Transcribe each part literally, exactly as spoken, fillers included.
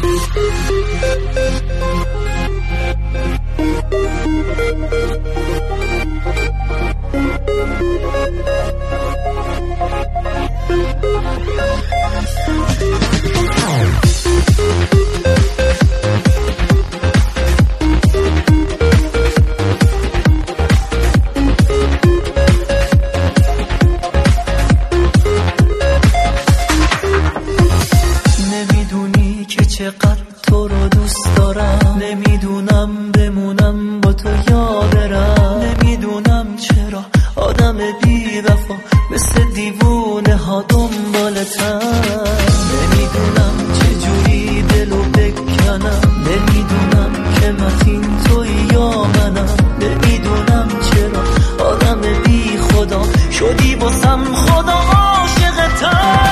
نمیدونی که چقدر تو رو دوست دارم، نمیدونم بمونم با تو یا برم، نمیدونم چرا آدم بی وفا مثل دیوونه ها دنبالتم، نمیدونم چجوری دلو بکنم، نمیدونم که متین توی یا منم، نمیدونم چرا آدم بی خدا شدی باسم خدا عاشقتم.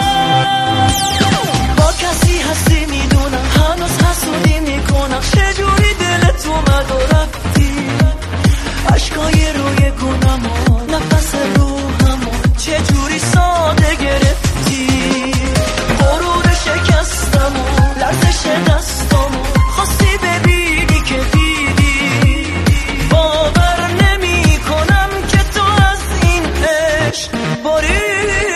با کسی هستی میدونم هنوز حسودی میکنم، چجوری دلت اومد و رفتی، عشقای روی گونم و نفس روحم و چجوری ساده گرفتی، غرور شکستم و لرزش دستم و خواستی ببینی که دیدی، باور نمی کنم که تو از این عشق بریدی.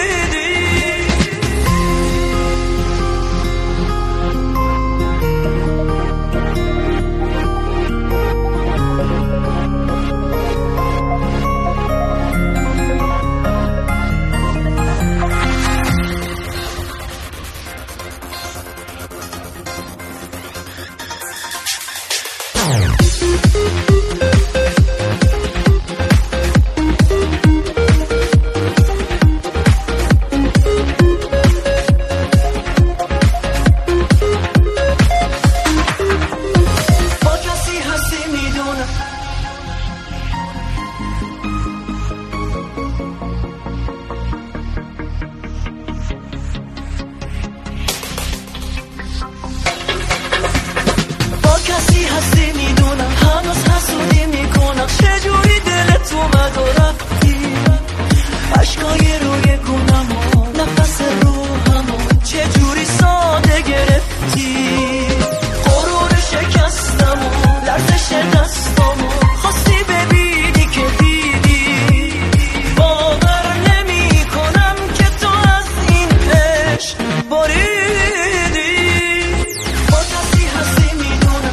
کسی هستی میدونم هنوز حسودی میکنم، چجوری دلت اومد و رفتی، عشقای روی گونم و نفس روحم و چجوری ساده گرفتی، غرور شکستم و لرزش دستم و خواستی ببینی که دیدی، باور نمی کنم که تو از این عشق بریدی. با کسی هستی میدونم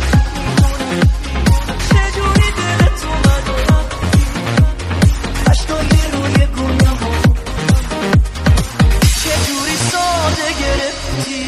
چجوری دلت اومد و رفتی، عشقای روی گونم و چجوری ساده گرفتی.